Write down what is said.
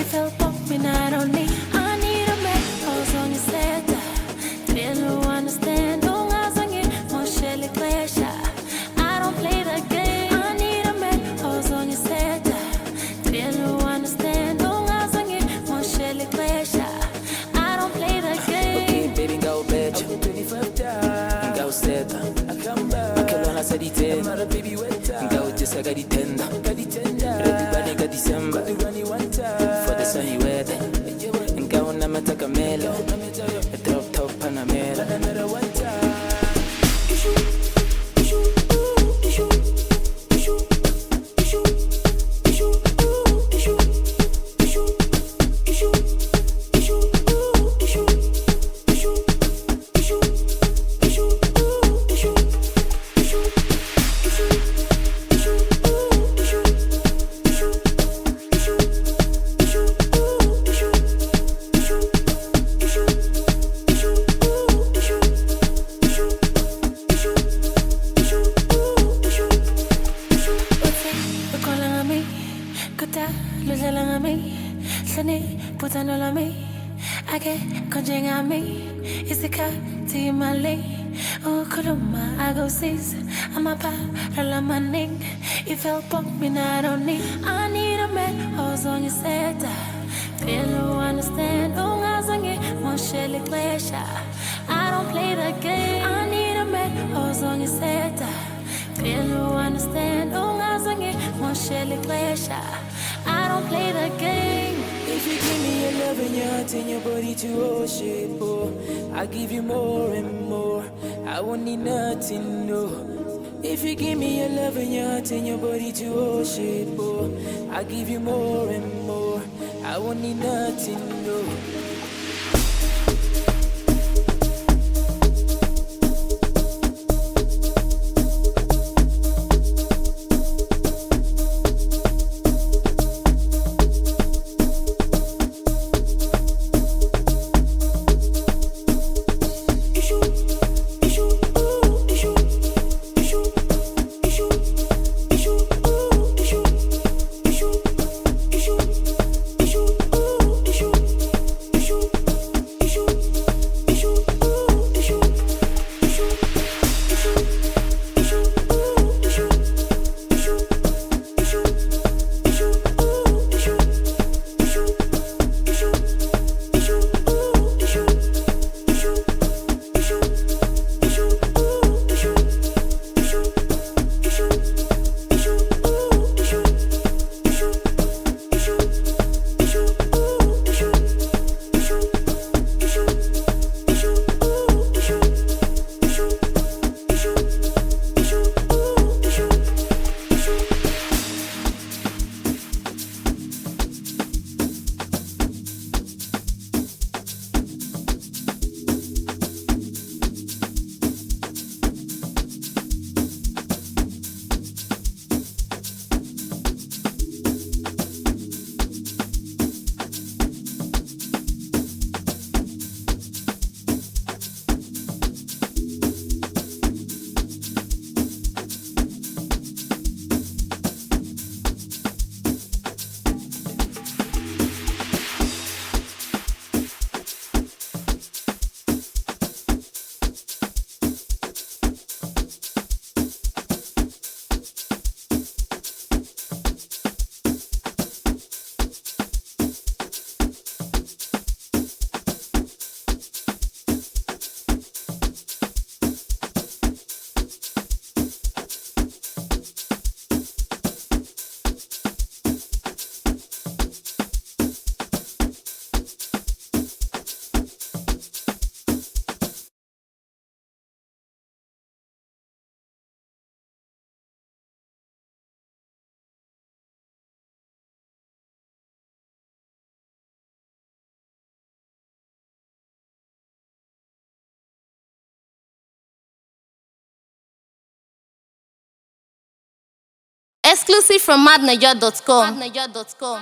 felt bump me not on me. I need a man, pose on your set. Feel understand, don't ask again, mon shelly pleasure. I don't play the game. I need a man, pose on your set. Feel understand, don't ask again, mon shelly pleasure. I don't play the game. Okay, baby, go bitch. Go set. Akelona sadite. Go just I got it tender. Ready body got December. For the sunny weather. And go on a takamelo. A drop top Panamera. You felt bump me not on me. I need a man, who's on your set. Feel understand, don't ask again, mon shelly pleasure. I don't play the game. I need a man, who's on your set. Feel understand, don't ask again, mon shelly pleasure. I don't play the game. If you give me your love and your heart and your body to worship, oh, I give you more and more. I won't need nothing, no. If you give me your love and your heart and your body to worship, oh, I give you more and more. I won't need nothing, no. Exclusive from madniger.com.